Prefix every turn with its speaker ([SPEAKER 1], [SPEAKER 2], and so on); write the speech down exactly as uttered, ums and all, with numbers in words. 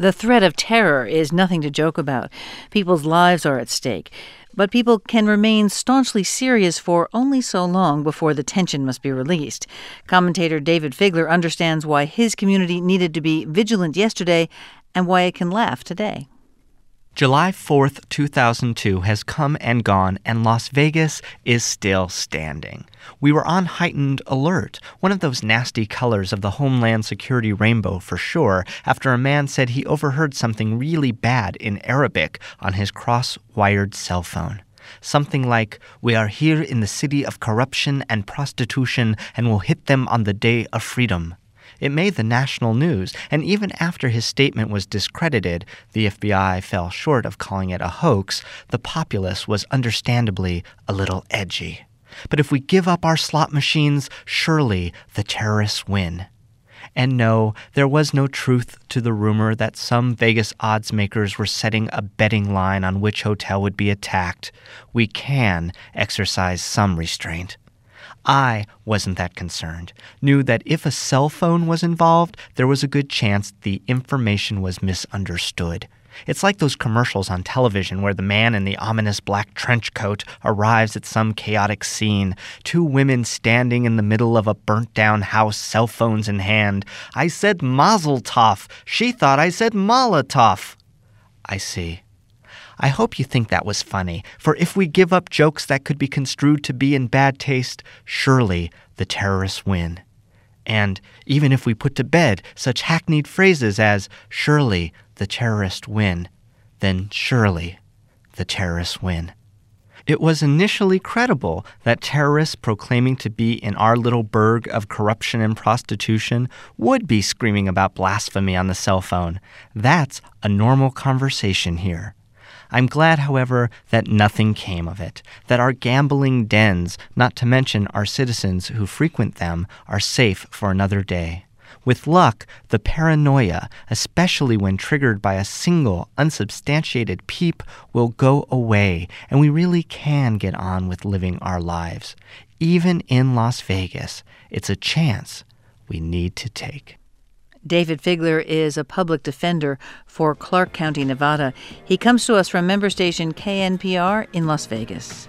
[SPEAKER 1] The threat of terror is nothing to joke about. People's lives are at stake. But people can remain staunchly serious for only so long before the tension must be released. Commentator David Figler understands why his community needed to be vigilant yesterday and why it can laugh today.
[SPEAKER 2] July fourth, two thousand two has come and gone, and Las Vegas is still standing. We were on heightened alert, one of those nasty colors of the Homeland Security rainbow for sure, after a man said he overheard something really bad in Arabic on his cross-wired cell phone. Something like, "We are here in the city of corruption and prostitution and will hit them on the day of freedom." It made the national news, and even after his statement was discredited, the F B I fell short of calling it a hoax, the populace was understandably a little edgy. But if we give up our slot machines, surely the terrorists win. And no, there was no truth to the rumor that some Vegas odds makers were setting a betting line on which hotel would be attacked. We can exercise some restraint. I wasn't that concerned, knew that if a cell phone was involved, there was a good chance the information was misunderstood. It's like those commercials on television where the man in the ominous black trench coat arrives at some chaotic scene, two women standing in the middle of a burnt-down house, cell phones in hand. "I said Mazel Tov. She thought I said Molotov." I see. I hope you think that was funny, for if we give up jokes that could be construed to be in bad taste, surely the terrorists win. And even if we put to bed such hackneyed phrases as, "surely the terrorists win," then surely the terrorists win. It was initially credible that terrorists proclaiming to be in our little burg of corruption and prostitution would be screaming about blasphemy on the cell phone. That's a normal conversation here. I'm glad, however, that nothing came of it, that our gambling dens, not to mention our citizens who frequent them, are safe for another day. With luck, the paranoia, especially when triggered by a single, unsubstantiated peep, will go away, and we really can get on with living our lives. Even in Las Vegas, it's a chance we need to take.
[SPEAKER 1] David Figler is a public defender for Clark County, Nevada. He comes to us from member station K N P R in Las Vegas.